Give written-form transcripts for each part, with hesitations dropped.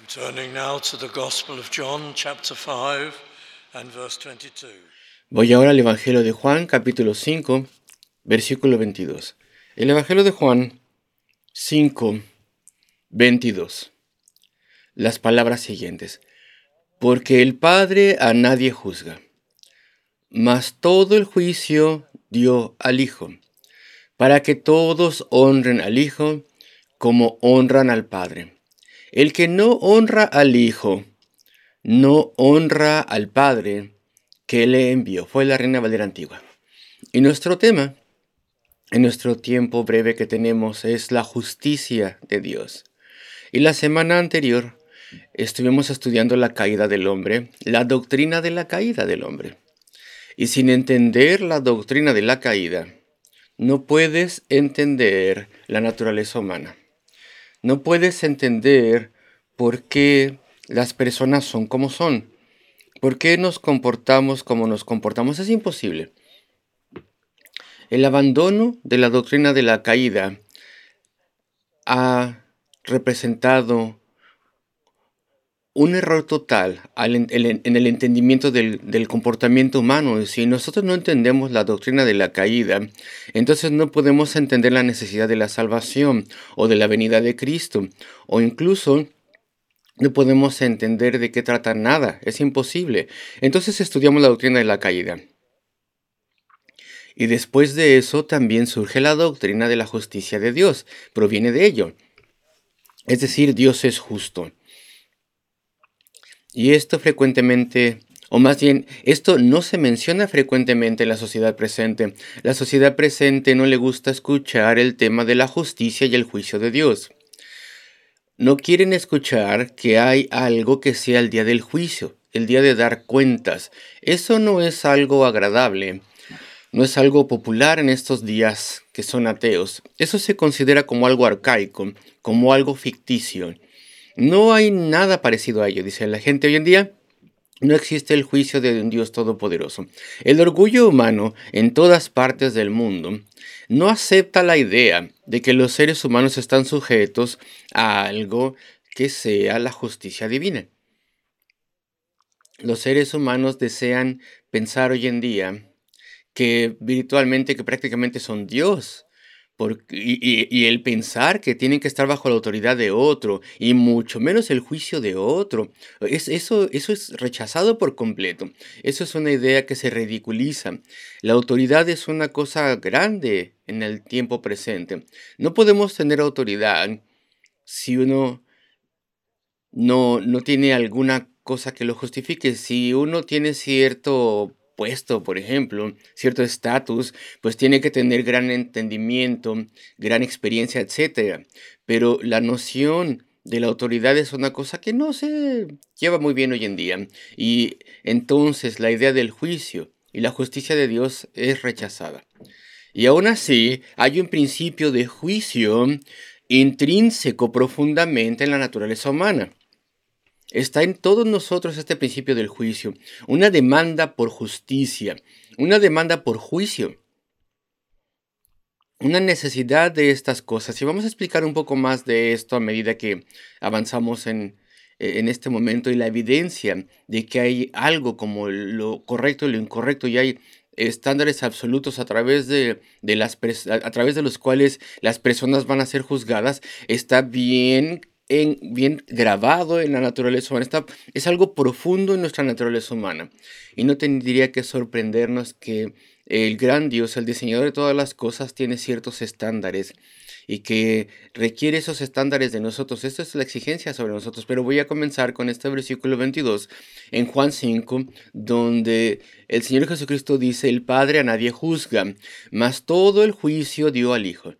Turning now to the Gospel of John, chapter 5 and verse 22. Voy ahora al Evangelio de Juan, capítulo 5, versículo 22. El Evangelio de Juan 5, 22. Las palabras siguientes. Porque el Padre a nadie juzga, mas todo el juicio dio al Hijo, para que todos honren al Hijo como honran al Padre. El que no honra al Hijo, no honra al Padre que le envió. Fue la Reina Valera antigua. Y nuestro tema, en nuestro tiempo breve que tenemos, es la justicia de Dios. Y la semana anterior estuvimos estudiando la caída del hombre, la doctrina de la caída del hombre. Y sin entender la doctrina de la caída, no puedes entender la naturaleza humana. No puedes entender por qué las personas son como son. ¿Por qué nos comportamos como nos comportamos? Es imposible. El abandono de la doctrina de la caída ha representado un error total en el entendimiento del comportamiento humano. Si nosotros no entendemos la doctrina de la caída, entonces no podemos entender la necesidad de la salvación o de la venida de Cristo, o incluso no podemos entender de qué trata nada. Es imposible. Entonces estudiamos la doctrina de la caída. Y después de eso también surge la doctrina de la justicia de Dios. Proviene de ello. Es decir, Dios es justo. Y esto frecuentemente, o más bien, esto no se menciona frecuentemente en la sociedad presente. La sociedad presente no le gusta escuchar el tema de la justicia y el juicio de Dios. No quieren escuchar que hay algo que sea el día del juicio, el día de dar cuentas. Eso no es algo agradable. No es algo popular en estos días que son ateos. Eso se considera como algo arcaico, como algo ficticio. No hay nada parecido a ello, dice la gente hoy en día. No existe el juicio de un Dios todopoderoso. El orgullo humano en todas partes del mundo no acepta la idea de que los seres humanos están sujetos a algo que sea la justicia divina. Los seres humanos desean pensar hoy en día que virtualmente, que prácticamente son Dios. Y el pensar que tienen que estar bajo la autoridad de otro, y mucho menos el juicio de otro, eso es rechazado por completo. Eso es una idea que se ridiculiza. La autoridad es una cosa grande en el tiempo presente. No podemos tener autoridad si uno no tiene alguna cosa que lo justifique. Si uno tiene cierto puesto, por ejemplo, cierto estatus, pues tiene que tener gran entendimiento, gran experiencia, etcétera. Pero la noción de la autoridad es una cosa que no se lleva muy bien hoy en día. Y entonces la idea del juicio y la justicia de Dios es rechazada. Y aún así, hay un principio de juicio intrínseco profundamente en la naturaleza humana. Está en todos nosotros este principio del juicio, una demanda por justicia, una demanda por juicio, una necesidad de estas cosas. Y vamos a explicar un poco más de esto a medida que avanzamos en este momento y la evidencia de que hay algo como lo correcto y lo incorrecto y hay estándares absolutos a través a través de los cuales las personas van a ser juzgadas, está bien grabado en la naturaleza humana. Es algo profundo en nuestra naturaleza humana. Y no tendría que sorprendernos que el gran Dios, el diseñador de todas las cosas, tiene ciertos estándares y que requiere esos estándares de nosotros. Esto es la exigencia sobre nosotros. Pero voy a comenzar con este versículo 22 en Juan 5, donde el Señor Jesucristo dice: el Padre a nadie juzga, mas todo el juicio dio al Hijo.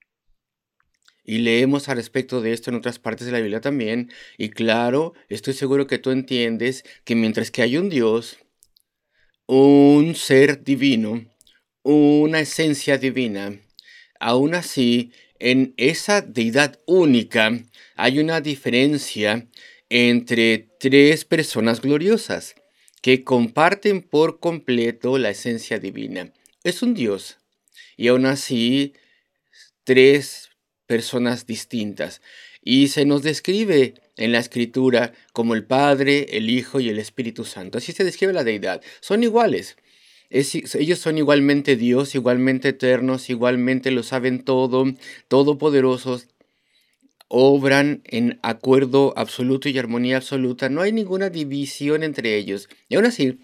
Y leemos al respecto de esto en otras partes de la Biblia también. Y claro, estoy seguro que tú entiendes que mientras que hay un Dios, un ser divino, una esencia divina, aún así, en esa deidad única hay una diferencia entre tres personas gloriosas que comparten por completo la esencia divina. Es un Dios y aún así tres personas distintas. y se nos describe en la Escritura como el Padre, el Hijo y el Espíritu Santo. Así se describe la deidad. Son iguales. Ellos son igualmente Dios, igualmente eternos, igualmente lo saben todo, todopoderosos, obran en acuerdo absoluto y armonía absoluta. No hay ninguna división entre ellos. Y aún así,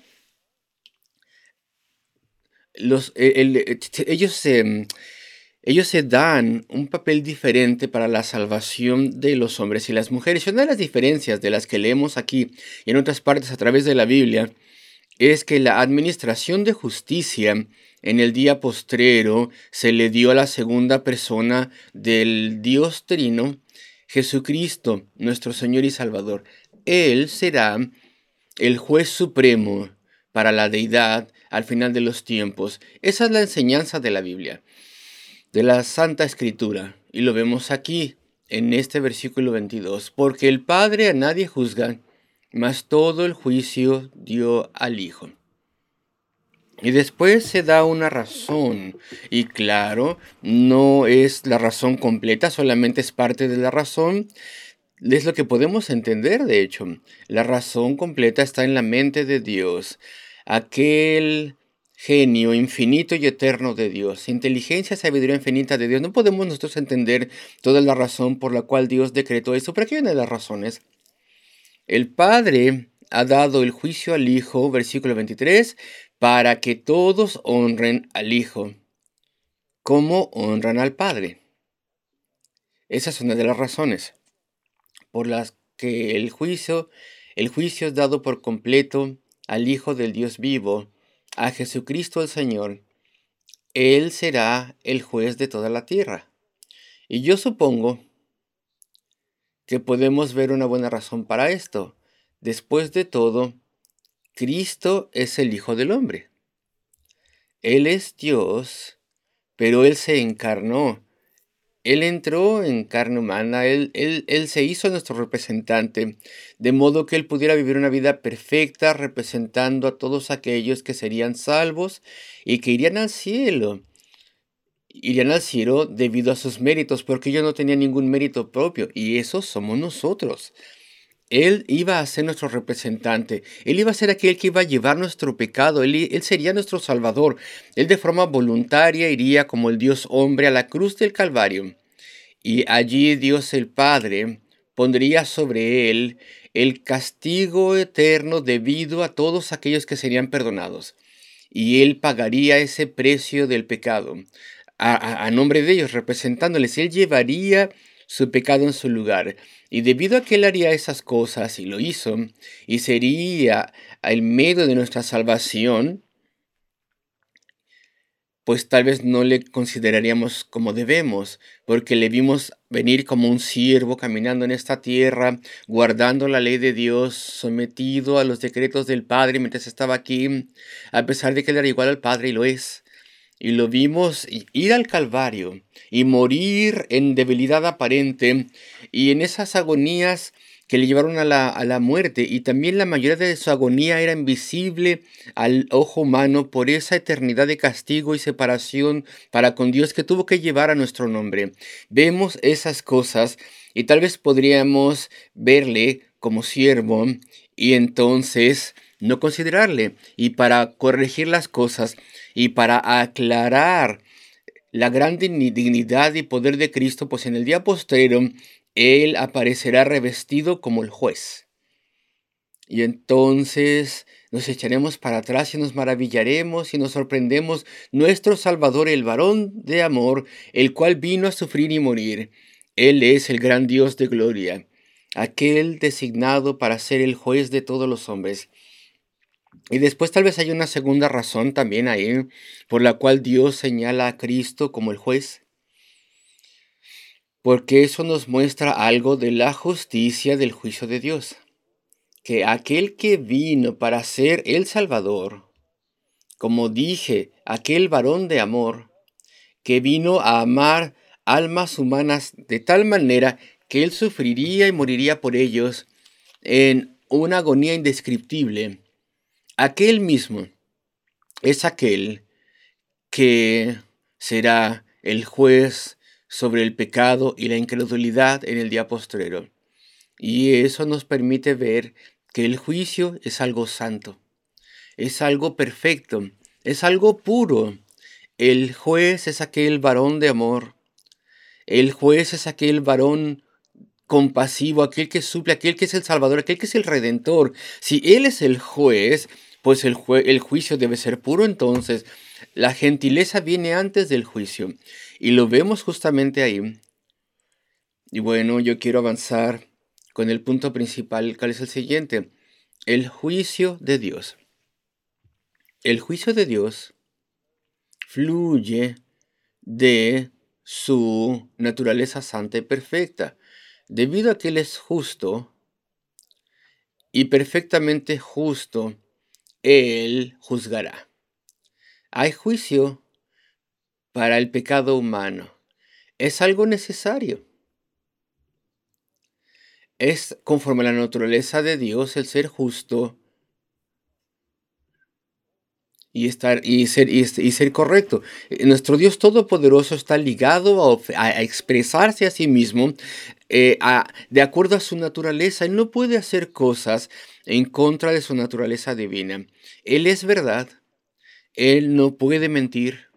ellos se dan un papel diferente para la salvación de los hombres y las mujeres. Y una de las diferencias de las que leemos aquí y en otras partes a través de la Biblia es que la administración de justicia en el día postrero se le dio a la segunda persona del Dios Trino, Jesucristo, nuestro Señor y Salvador. Él será el juez supremo para la deidad al final de los tiempos. Esa es la enseñanza de la Biblia, de la Santa Escritura. Y lo vemos aquí, en este versículo 22. Porque el Padre a nadie juzga, mas todo el juicio dio al Hijo. Y después se da una razón. Y claro, no es la razón completa, solamente es parte de la razón. Es lo que podemos entender, de hecho. La razón completa está en la mente de Dios. Aquel genio infinito y eterno de Dios. Inteligencia, sabiduría infinita de Dios. No podemos nosotros entender toda la razón por la cual Dios decretó esto. Pero aquí hay una de las razones. El Padre ha dado el juicio al Hijo, versículo 23, para que todos honren al Hijo, como honran al Padre. Esa es una de las razones por las que el juicio es dado por completo al Hijo del Dios vivo, a Jesucristo el Señor. Él será el juez de toda la tierra. Y yo supongo que podemos ver una buena razón para esto. Después de todo, Cristo es el Hijo del Hombre. Él es Dios, pero Él se encarnó. Él entró en carne humana, él se hizo nuestro representante, de modo que Él pudiera vivir una vida perfecta representando a todos aquellos que serían salvos y que irían al cielo. Irían al cielo debido a sus méritos, porque ellos no tenían ningún mérito propio, y esos somos nosotros. Él iba a ser nuestro representante. Él iba a ser aquel que iba a llevar nuestro pecado. Él sería nuestro Salvador. Él de forma voluntaria iría como el Dios hombre a la cruz del Calvario. Y allí Dios el Padre pondría sobre él el castigo eterno debido a todos aquellos que serían perdonados. Y él pagaría ese precio del pecado a nombre de ellos, representándoles. Él llevaría su pecado en su lugar. Y debido a que él haría esas cosas, y lo hizo, y sería el medio de nuestra salvación, pues tal vez no le consideraríamos como debemos, porque le vimos venir como un siervo caminando en esta tierra, guardando la ley de Dios, sometido a los decretos del Padre mientras estaba aquí, a pesar de que él era igual al Padre y lo es. Y lo vimos ir al Calvario y morir en debilidad aparente y en esas agonías que le llevaron a la muerte. Y también la mayoría de su agonía era invisible al ojo humano por esa eternidad de castigo y separación para con Dios que tuvo que llevar a nuestro nombre. Vemos esas cosas y tal vez podríamos verle como siervo y entonces no considerarle. Y para corregir las cosas y para aclarar la gran dignidad y poder de Cristo, pues en el día postrero Él aparecerá revestido como el juez. Y entonces nos echaremos para atrás y nos maravillaremos y nos sorprendemos. Nuestro Salvador, el varón de amor, el cual vino a sufrir y morir. Él es el gran Dios de gloria, aquel designado para ser el juez de todos los hombres. Y después tal vez hay una segunda razón también ahí, por la cual Dios señala a Cristo como el juez, porque eso nos muestra algo de la justicia del juicio de Dios, que aquel que vino para ser el Salvador, como dije, aquel varón de amor, que vino a amar almas humanas de tal manera que él sufriría y moriría por ellos en una agonía indescriptible, aquel mismo es aquel que será el juez sobre el pecado y la incredulidad en el día postrero. Y eso nos permite ver que el juicio es algo santo, es algo perfecto, es algo puro. El juez es aquel varón de amor. El juez es aquel varón compasivo, aquel que suple, aquel que es el Salvador, aquel que es el Redentor. Si Él es el juez, pues el juicio debe ser puro. Entonces, la gentileza viene antes del juicio. Y lo vemos justamente ahí. Y bueno, yo quiero avanzar con el punto principal, ¿cuál es el siguiente? El juicio de Dios. El juicio de Dios fluye de su naturaleza santa y perfecta. Debido a que Él es justo y perfectamente justo, Él juzgará. Hay juicio para el pecado humano. Es algo necesario. Es conforme a la naturaleza de Dios el ser justo y ser correcto. Nuestro Dios Todopoderoso está ligado a expresarse a sí mismo de acuerdo a su naturaleza. Él no puede hacer cosas en contra de su naturaleza divina. Él es verdad. Él no puede mentir.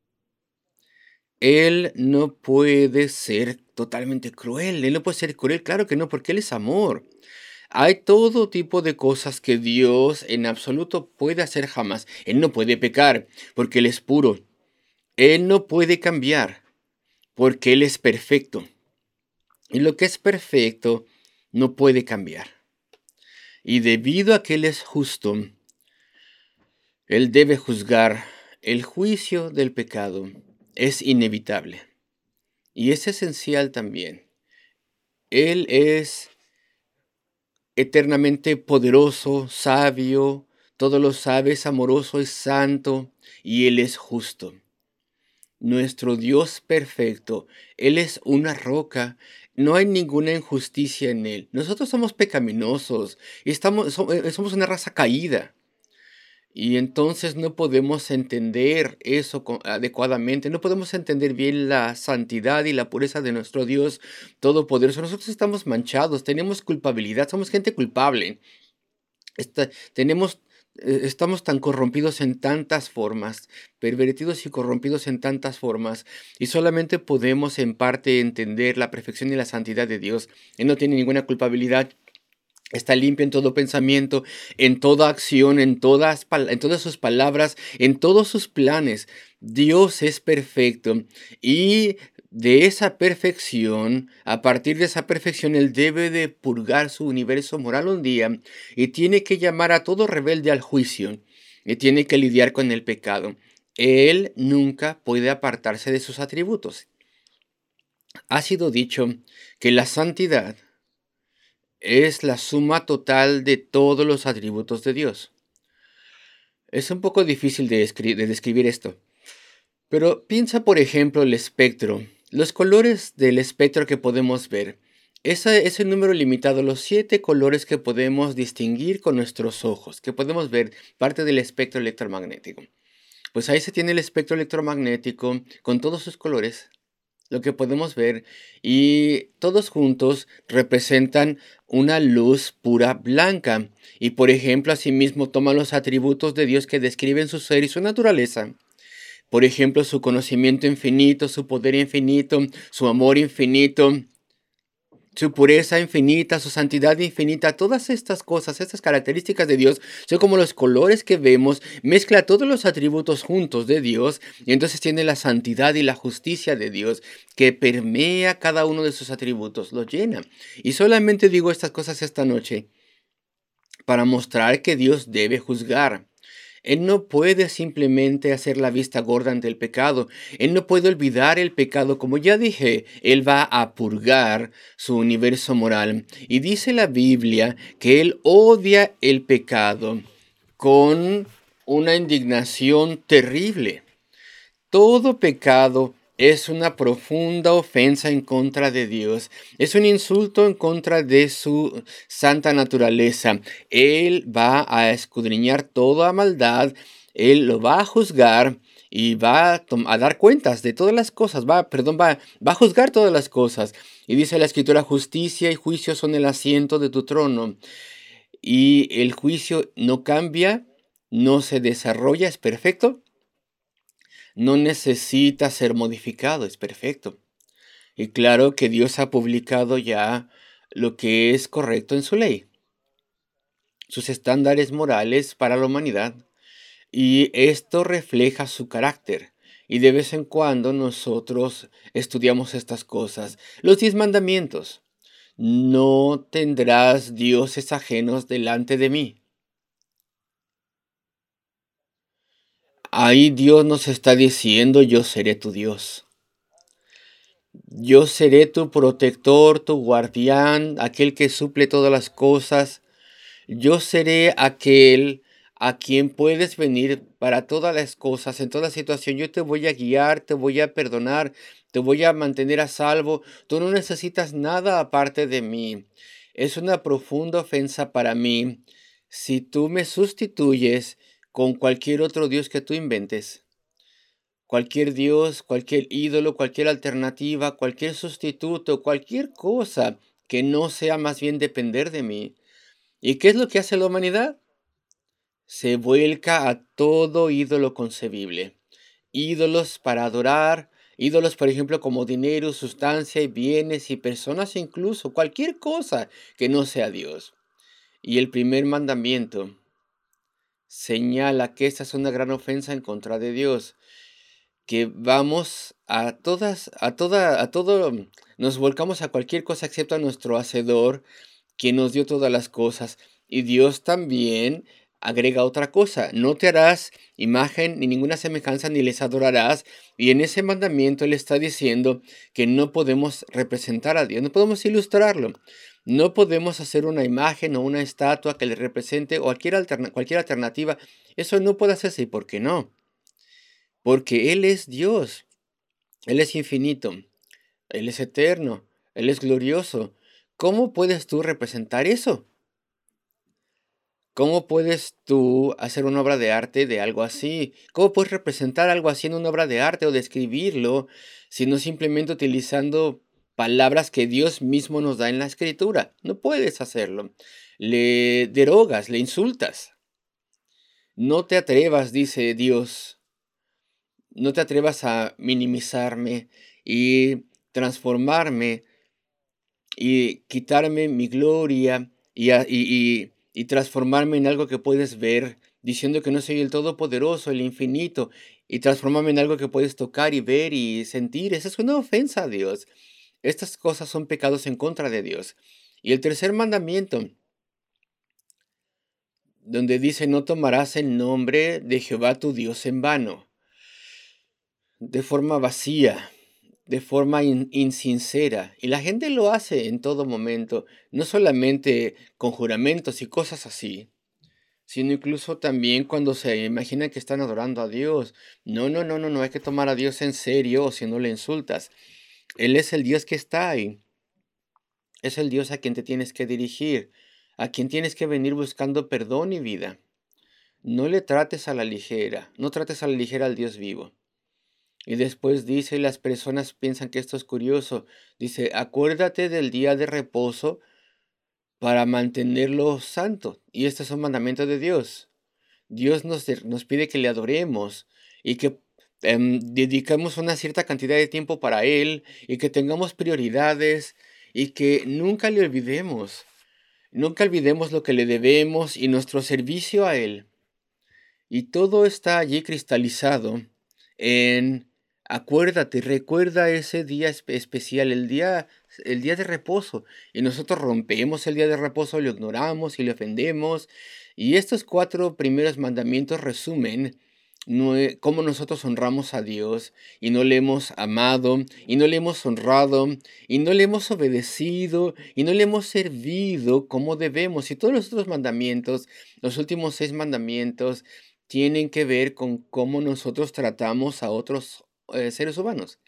Él no puede ser totalmente cruel. Él no puede ser cruel, claro que no, porque Él es amor. Hay todo tipo de cosas que Dios en absoluto puede hacer jamás. Él no puede pecar porque Él es puro. Él no puede cambiar porque Él es perfecto. Y lo que es perfecto no puede cambiar. Y debido a que Él es justo, Él debe juzgar. El juicio del pecado es inevitable. Y es esencial también. Él es eternamente poderoso, sabio, todo lo sabe, es amoroso, es santo y Él es justo. Nuestro Dios perfecto, Él es una roca, no hay ninguna injusticia en Él. Nosotros somos pecaminosos y somos una raza caída. Y entonces no podemos entender eso adecuadamente, no podemos entender bien la santidad y la pureza de nuestro Dios Todopoderoso. Nosotros estamos manchados, tenemos culpabilidad, somos gente culpable. Tenemos, estamos tan corrompidos en tantas formas, pervertidos y corrompidos en tantas formas, y solamente podemos en parte entender la perfección y la santidad de Dios. Él no tiene ninguna culpabilidad. Está limpio en todo pensamiento, en toda acción, en todas sus palabras, en todos sus planes. Dios es perfecto y de esa perfección, a partir de esa perfección, Él debe de purgar su universo moral un día y tiene que llamar a todo rebelde al juicio y tiene que lidiar con el pecado. Él nunca puede apartarse de sus atributos. Ha sido dicho que la santidad es la suma total de todos los atributos de Dios. Es un poco difícil de describir esto, pero piensa por ejemplo el espectro, los colores del espectro que podemos ver. Ese es el número limitado, los 7 colores que podemos distinguir con nuestros ojos, que podemos ver parte del espectro electromagnético. Pues ahí se tiene el espectro electromagnético con todos sus colores, lo que podemos ver, y todos juntos representan una luz pura blanca. Y por ejemplo, asimismo toma los atributos de Dios que describen su ser y su naturaleza. Por ejemplo, su conocimiento infinito, su poder infinito, su amor infinito, su pureza infinita, su santidad infinita, todas estas cosas, estas características de Dios, son como los colores que vemos, mezcla todos los atributos juntos de Dios, y entonces tiene la santidad y la justicia de Dios que permea cada uno de sus atributos, lo llena. Y solamente digo estas cosas esta noche para mostrar que Dios debe juzgar. Él no puede simplemente hacer la vista gorda ante el pecado. Él no puede olvidar el pecado. Como ya dije, Él va a purgar su universo moral. Y dice la Biblia que Él odia el pecado con una indignación terrible. Todo pecado es una profunda ofensa en contra de Dios. Es un insulto en contra de su santa naturaleza. Él va a escudriñar toda maldad. Él lo va a juzgar y va a dar cuentas de todas las cosas, va a juzgar todas las cosas. Y dice la Escritura, justicia y juicio son el asiento de tu trono. Y el juicio no cambia, no se desarrolla, es perfecto, no necesita ser modificado, es perfecto. Y claro que Dios ha publicado ya lo que es correcto en su ley, sus estándares morales para la humanidad. Y esto refleja su carácter. Y de vez en cuando nosotros estudiamos estas cosas. Los 10 mandamientos. No tendrás dioses ajenos delante de mí. Ahí Dios nos está diciendo, yo seré tu Dios. Yo seré tu protector, tu guardián, aquel que suple todas las cosas. Yo seré aquel a quien puedes venir para todas las cosas, en toda situación. Yo te voy a guiar, te voy a perdonar, te voy a mantener a salvo. Tú no necesitas nada aparte de mí. Es una profunda ofensa para mí si tú me sustituyes con cualquier otro Dios que tú inventes. Cualquier Dios, cualquier ídolo, cualquier alternativa, cualquier sustituto, cualquier cosa que no sea más bien depender de mí. ¿Y qué es lo que hace la humanidad? Se vuelca a todo ídolo concebible. Ídolos para adorar, ídolos por ejemplo como dinero, sustancia y bienes y personas incluso, cualquier cosa que no sea Dios. Y el primer mandamiento señala que esta es una gran ofensa en contra de Dios, que vamos a todo, nos volcamos a cualquier cosa excepto a nuestro Hacedor, quien nos dio todas las cosas. Y Dios también agrega otra cosa, no te harás imagen ni ninguna semejanza ni les adorarás. Y en ese mandamiento Él está diciendo que no podemos representar a Dios, no podemos ilustrarlo. No podemos hacer una imagen o una estatua que le represente o cualquier alternativa. Eso no puede hacerse. ¿Y por qué no? Porque Él es Dios, Él es infinito, Él es eterno, Él es glorioso. ¿Cómo puedes tú representar eso? ¿Cómo puedes tú hacer una obra de arte de algo así? ¿Cómo puedes representar algo así en una obra de arte o describirlo, sino simplemente utilizando palabras que Dios mismo nos da en la escritura? No puedes hacerlo. Le derogas, le insultas. No te atrevas, dice Dios, no te atrevas a minimizarme y transformarme y quitarme mi gloria y transformarme en algo que puedes ver, diciendo que no soy el Todopoderoso, el infinito, y transformarme en algo que puedes tocar y ver y sentir. Esa es una ofensa a Dios. Estas cosas son pecados en contra de Dios. Y el tercer mandamiento, donde dice, no tomarás el nombre de Jehová tu Dios en vano, de forma vacía, de forma insincera. Y la gente lo hace en todo momento, no solamente con juramentos y cosas así, sino incluso también cuando se imaginan que están adorando a Dios. No, no, no, no, no hay que tomar a Dios en serio o si no le insultas. Él es el Dios que está ahí. Es el Dios a quien te tienes que dirigir, a quien tienes que venir buscando perdón y vida. No le trates a la ligera, no trates a la ligera al Dios vivo. Y después dice, y las personas piensan que esto es curioso, dice, acuérdate del día de reposo para mantenerlo santo. Y este es un mandamiento de Dios. Dios nos pide que le adoremos y que dediquemos una cierta cantidad de tiempo para Él y que tengamos prioridades y que nunca le olvidemos. Nunca olvidemos lo que le debemos y nuestro servicio a Él. Y todo está allí cristalizado en acuérdate, recuerda ese día especial, el día de reposo. Y nosotros rompemos el día de reposo, lo ignoramos y le ofendemos. Y estos 4 primeros mandamientos resumen cómo nosotros honramos a Dios y no le hemos amado y no le hemos honrado y no le hemos obedecido y no le hemos servido como debemos. Y todos los otros mandamientos, los últimos 6 mandamientos, tienen que ver con cómo nosotros tratamos a otros seres humanos.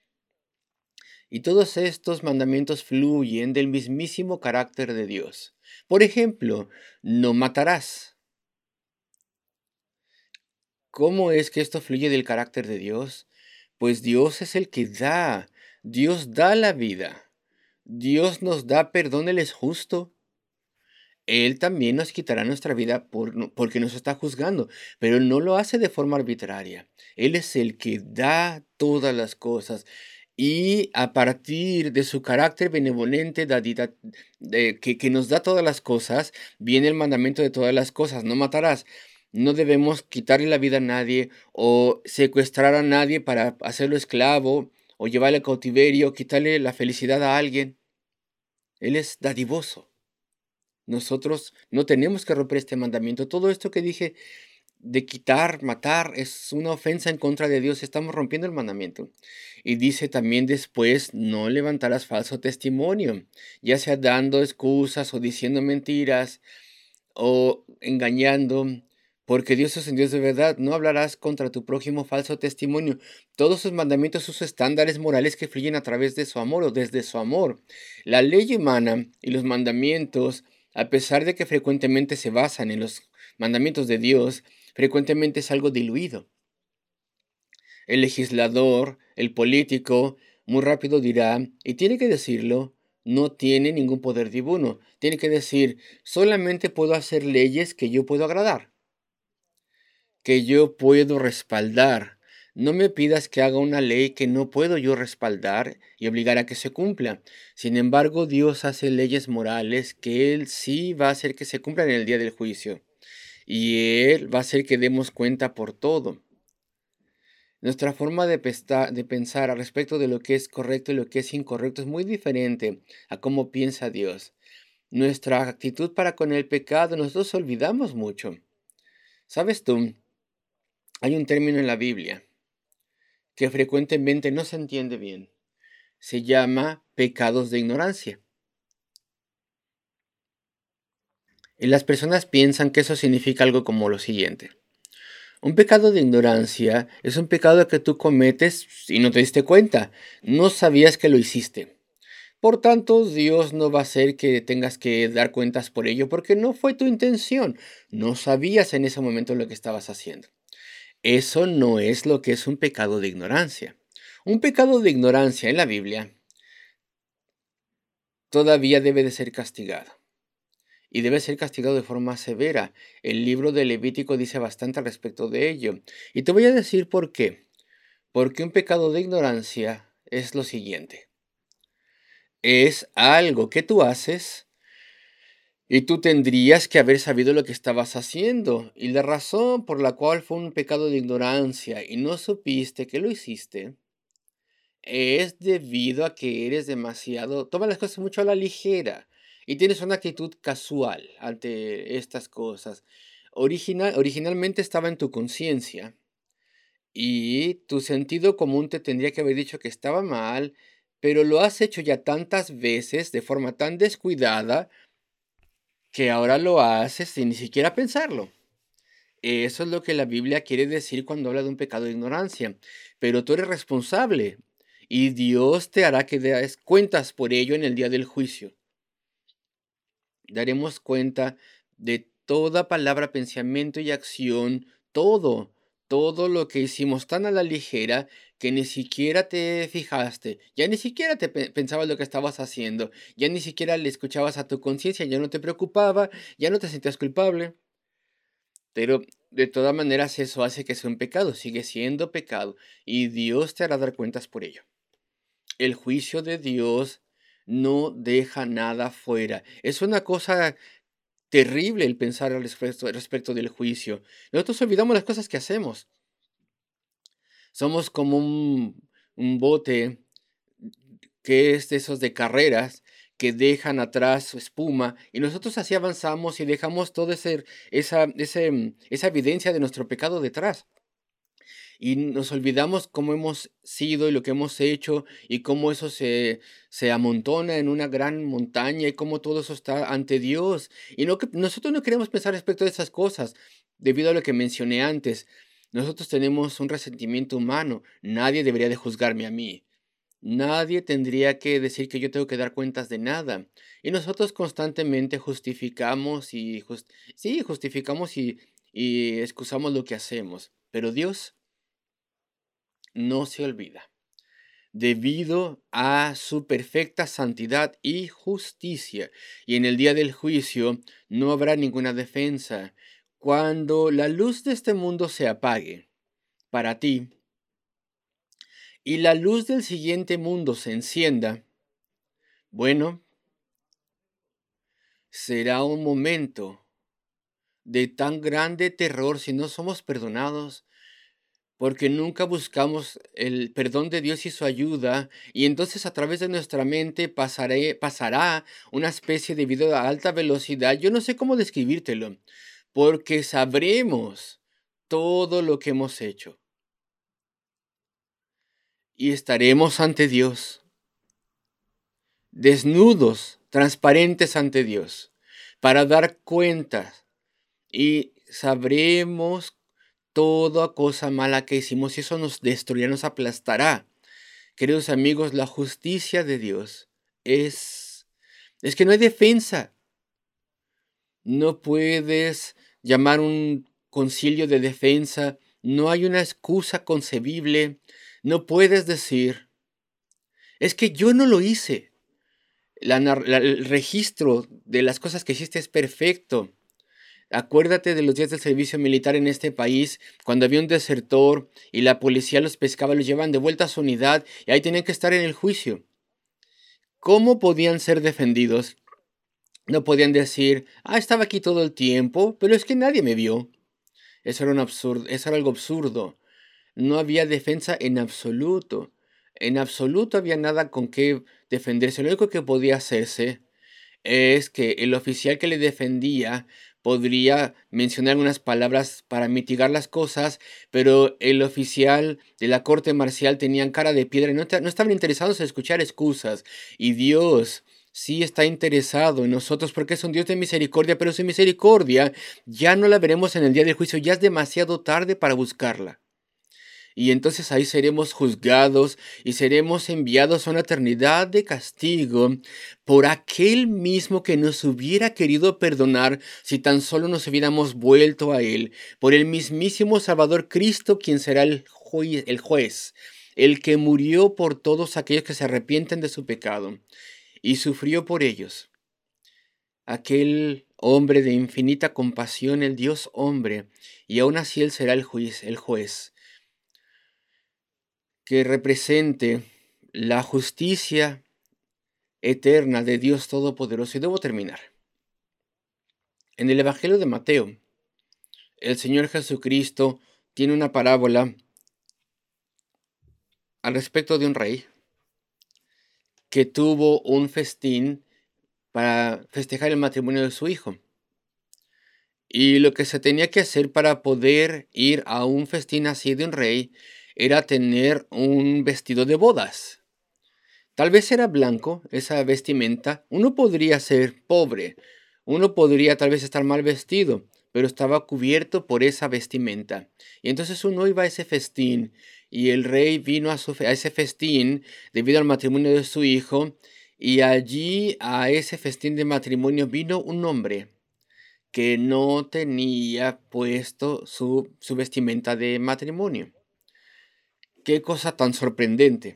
Y todos estos mandamientos fluyen del mismísimo carácter de Dios. Por ejemplo, no matarás. ¿Cómo es que esto fluye del carácter de Dios? Pues Dios es el que da. Dios da la vida. Dios nos da perdón, Él es justo. Él también nos quitará nuestra vida porque nos está juzgando, pero Él no lo hace de forma arbitraria. Él es el que da todas las cosas. Y a partir de su carácter benevolente, que nos da todas las cosas, viene el mandamiento de todas las cosas: no matarás. No debemos quitarle la vida a nadie o secuestrar a nadie para hacerlo esclavo o llevarle a cautiverio, quitarle la felicidad a alguien. Él es dadivoso. Nosotros no tenemos que romper este mandamiento. Todo esto que dije de quitar, matar, es una ofensa en contra de Dios. Estamos rompiendo el mandamiento. Y dice también después: no levantarás falso testimonio, ya sea dando excusas o diciendo mentiras o engañando, porque Dios es un Dios de verdad. No hablarás contra tu prójimo falso testimonio. Todos sus mandamientos, sus estándares morales que fluyen a través de su amor o desde su amor. La ley humana y los mandamientos, a pesar de que frecuentemente se basan en los mandamientos de Dios, frecuentemente es algo diluido. El legislador, el político, muy rápido dirá, y tiene que decirlo: no tiene ningún poder divino. Tiene que decir: solamente puedo hacer leyes que yo puedo agradar, que yo puedo respaldar. No me pidas que haga una ley que no puedo yo respaldar y obligar a que se cumpla. Sin embargo, Dios hace leyes morales que Él sí va a hacer que se cumplan en el día del juicio. Y Él va a hacer que demos cuenta por todo. Nuestra forma de pensar al respecto de lo que es correcto y lo que es incorrecto es muy diferente a cómo piensa Dios. Nuestra actitud para con el pecado, nosotros olvidamos mucho. ¿Sabes tú? Hay un término en la Biblia que frecuentemente no se entiende bien. Se llama pecados de ignorancia. Y las personas piensan que eso significa algo como lo siguiente: un pecado de ignorancia es un pecado que tú cometes y no te diste cuenta, no sabías que lo hiciste. Por tanto, Dios no va a hacer que tengas que dar cuentas por ello porque no fue tu intención. No sabías en ese momento lo que estabas haciendo. Eso no es lo que es un pecado de ignorancia. Un pecado de ignorancia en la Biblia todavía debe de ser castigado. Y debe ser castigado de forma severa. El libro de Levítico dice bastante al respecto de ello. Y te voy a decir por qué. Porque un pecado de ignorancia es lo siguiente: es algo que tú haces y tú tendrías que haber sabido lo que estabas haciendo. Y la razón por la cual fue un pecado de ignorancia y no supiste que lo hiciste es debido a que eres demasiado, tomas las cosas mucho a la ligera y tienes una actitud casual ante estas cosas. Originalmente estaba en tu conciencia y tu sentido común te tendría que haber dicho que estaba mal, pero lo has hecho ya tantas veces de forma tan descuidada que ahora lo haces sin ni siquiera pensarlo. Eso es lo que la Biblia quiere decir cuando habla de un pecado de ignorancia. Pero tú eres responsable y Dios te hará que des cuentas por ello en el día del juicio. Daremos cuenta de toda palabra, pensamiento y acción, todo, todo lo que hicimos tan a la ligera que ni siquiera te fijaste, ya ni siquiera pensabas lo que estabas haciendo, ya ni siquiera le escuchabas a tu conciencia, ya no te preocupaba, ya no te sentías culpable. Pero de todas maneras eso hace que sea un pecado, sigue siendo pecado y Dios te hará dar cuentas por ello. El juicio de Dios no deja nada fuera. Es una cosa terrible el pensar al respecto del juicio. Nosotros olvidamos las cosas que hacemos. Somos como un bote que es de esos de carreras que dejan atrás su espuma y nosotros así avanzamos y dejamos toda esa evidencia de nuestro pecado detrás. Y nos olvidamos cómo hemos sido y lo que hemos hecho y cómo eso se amontona en una gran montaña y cómo todo eso está ante Dios. Y nosotros no queremos pensar respecto de esas cosas debido a lo que mencioné antes. Nosotros tenemos un resentimiento humano. Nadie debería de juzgarme a mí. Nadie tendría que decir que yo tengo que dar cuentas de nada. Y nosotros constantemente justificamos y justificamos y excusamos lo que hacemos. Pero Dios no se olvida. Debido a su perfecta santidad y justicia. Y en el día del juicio no habrá ninguna defensa. Cuando la luz de este mundo se apague para ti y la luz del siguiente mundo se encienda, bueno, será un momento de tan grande terror si no somos perdonados, porque nunca buscamos el perdón de Dios y su ayuda, y entonces a través de nuestra mente pasará una especie de video a alta velocidad. Yo no sé cómo describírtelo, porque sabremos todo lo que hemos hecho y estaremos ante Dios, desnudos, transparentes ante Dios, para dar cuentas, y sabremos toda cosa mala que hicimos y eso nos destruirá, nos aplastará. Queridos amigos, la justicia de Dios es que no hay defensa. No puedes llamar un concilio de defensa. No hay una excusa concebible. No puedes decir, es que yo no lo hice. El registro de las cosas que hiciste es perfecto. Acuérdate de los días del servicio militar en este país, cuando había un desertor y la policía los pescaba, los llevaban de vuelta a su unidad y ahí tenían que estar en el juicio. ¿Cómo podían ser defendidos? No podían decir, estaba aquí todo el tiempo, pero es que nadie me vio. Eso era un absurdo, eso era algo absurdo. No había defensa en absoluto. En absoluto había nada con qué defenderse. Lo único que podía hacerse es que el oficial que le defendía podría mencionar unas palabras para mitigar las cosas, pero el oficial de la corte marcial tenía cara de piedra y no estaban interesados en escuchar excusas. Y Dios sí está interesado en nosotros porque es un Dios de misericordia, pero su misericordia ya no la veremos en el día del juicio, ya es demasiado tarde para buscarla. Y entonces ahí seremos juzgados y seremos enviados a una eternidad de castigo por aquel mismo que nos hubiera querido perdonar si tan solo nos hubiéramos vuelto a Él, por el mismísimo Salvador Cristo, quien será el juez, el que murió por todos aquellos que se arrepienten de su pecado y sufrió por ellos. Aquel hombre de infinita compasión, el Dios hombre, y aún así Él será el juez que represente la justicia eterna de Dios Todopoderoso. Y debo terminar. En el Evangelio de Mateo, el Señor Jesucristo tiene una parábola al respecto de un rey que tuvo un festín para festejar el matrimonio de su hijo. Y lo que se tenía que hacer para poder ir a un festín así de un rey era tener un vestido de bodas. Tal vez era blanco esa vestimenta. Uno podría ser pobre, uno podría tal vez estar mal vestido, pero estaba cubierto por esa vestimenta. Y entonces uno iba a ese festín y el rey vino a ese festín debido al matrimonio de su hijo, y allí a ese festín de matrimonio vino un hombre que no tenía puesto su vestimenta de matrimonio. Qué cosa tan sorprendente.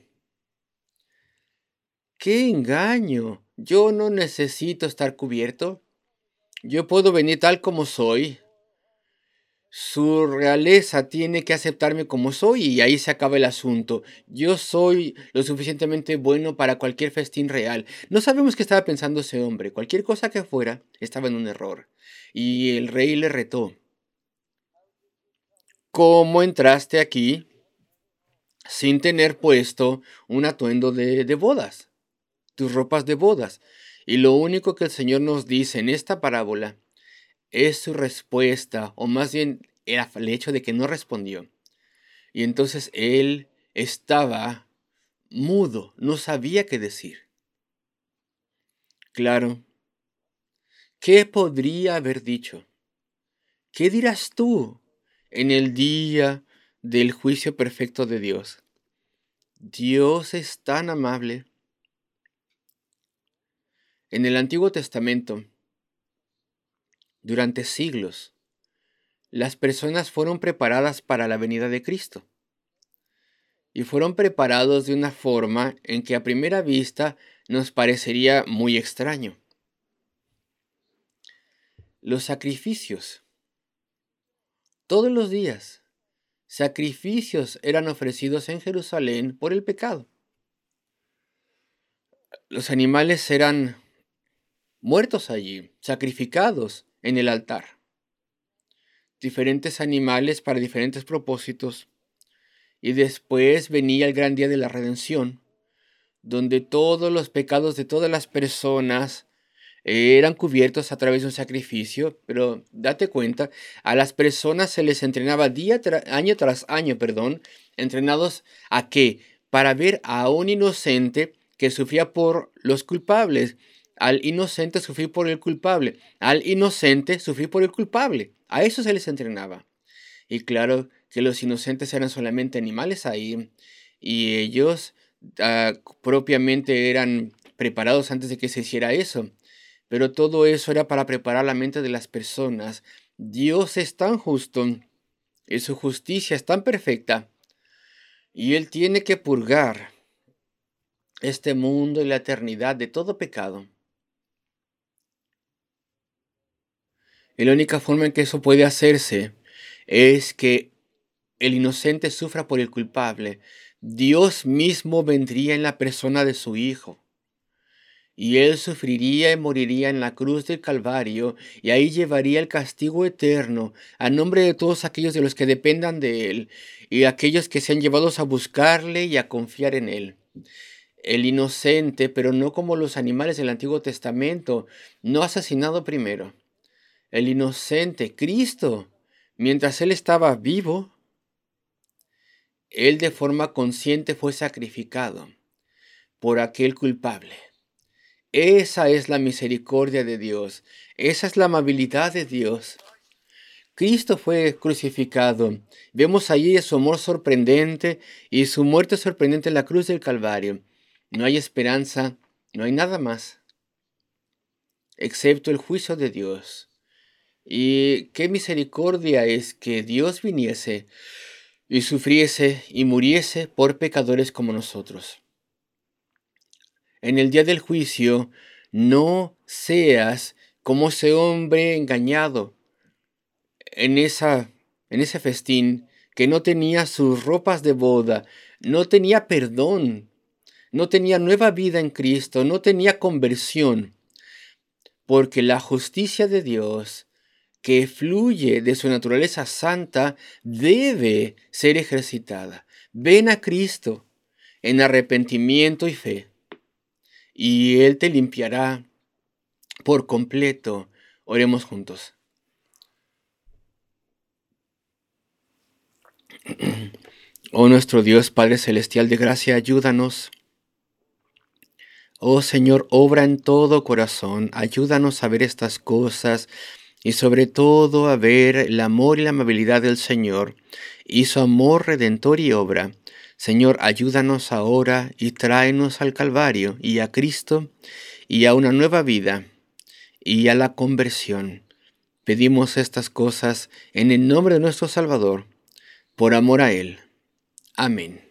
¡Qué engaño! Yo no necesito estar cubierto. Yo puedo venir tal como soy. Su realeza tiene que aceptarme como soy y ahí se acaba el asunto. Yo soy lo suficientemente bueno para cualquier festín real. No sabemos qué estaba pensando ese hombre. Cualquier cosa que fuera, estaba en un error. Y el rey le retó. ¿Cómo entraste aquí sin tener puesto un atuendo de bodas? Tus ropas de bodas. Y lo único que el Señor nos dice en esta parábola es su respuesta, o más bien era el hecho de que no respondió. Y entonces él estaba mudo, no sabía qué decir. Claro, ¿qué podría haber dicho? ¿Qué dirás tú en el día del juicio perfecto de Dios? Dios es tan amable. En el Antiguo Testamento, durante siglos, las personas fueron preparadas para la venida de Cristo. Y fueron preparados de una forma en que a primera vista nos parecería muy extraño. Los sacrificios. Todos los días, sacrificios eran ofrecidos en Jerusalén por el pecado. Los animales eran muertos allí, sacrificados en el altar. Diferentes animales para diferentes propósitos. Y después venía el gran día de la redención, donde todos los pecados de todas las personas eran cubiertos a través de un sacrificio. Pero date cuenta, a las personas se les entrenaba año tras año, entrenados ¿a qué? Para ver a un inocente que sufría por los culpables, al inocente sufrir por el culpable, al inocente sufrir por el culpable. A eso se les entrenaba. Y claro que los inocentes eran solamente animales ahí, y ellos propiamente eran preparados antes de que se hiciera eso. Pero todo eso era para preparar la mente de las personas. Dios es tan justo y su justicia es tan perfecta, y Él tiene que purgar este mundo y la eternidad de todo pecado. Y la única forma en que eso puede hacerse es que el inocente sufra por el culpable. Dios mismo vendría en la persona de su Hijo, y Él sufriría y moriría en la cruz del Calvario, y ahí llevaría el castigo eterno a nombre de todos aquellos de los que dependan de Él, y aquellos que sean llevados a buscarle y a confiar en Él. El inocente, pero no como los animales del Antiguo Testamento, no asesinado primero. El inocente, Cristo, mientras Él estaba vivo, Él de forma consciente fue sacrificado por aquel culpable. Esa es la misericordia de Dios. Esa es la amabilidad de Dios. Cristo fue crucificado. Vemos allí su amor sorprendente y su muerte sorprendente en la cruz del Calvario. No hay esperanza, no hay nada más, excepto el juicio de Dios. Y qué misericordia es que Dios viniese y sufriese y muriese por pecadores como nosotros. En el día del juicio, no seas como ese hombre engañado en ese festín, que no tenía sus ropas de boda, no tenía perdón, no tenía nueva vida en Cristo, no tenía conversión, porque la justicia de Dios, que fluye de su naturaleza santa, debe ser ejercitada. Ven a Cristo en arrepentimiento y fe, y Él te limpiará por completo. Oremos juntos. Oh nuestro Dios, Padre Celestial de gracia, ayúdanos. Oh Señor, obra en todo corazón, ayúdanos a ver estas cosas y sobre todo a ver el amor y la amabilidad del Señor y su amor redentor y obra. Señor, ayúdanos ahora y tráenos al Calvario y a Cristo y a una nueva vida y a la conversión. Pedimos estas cosas en el nombre de nuestro Salvador, por amor a Él. Amén.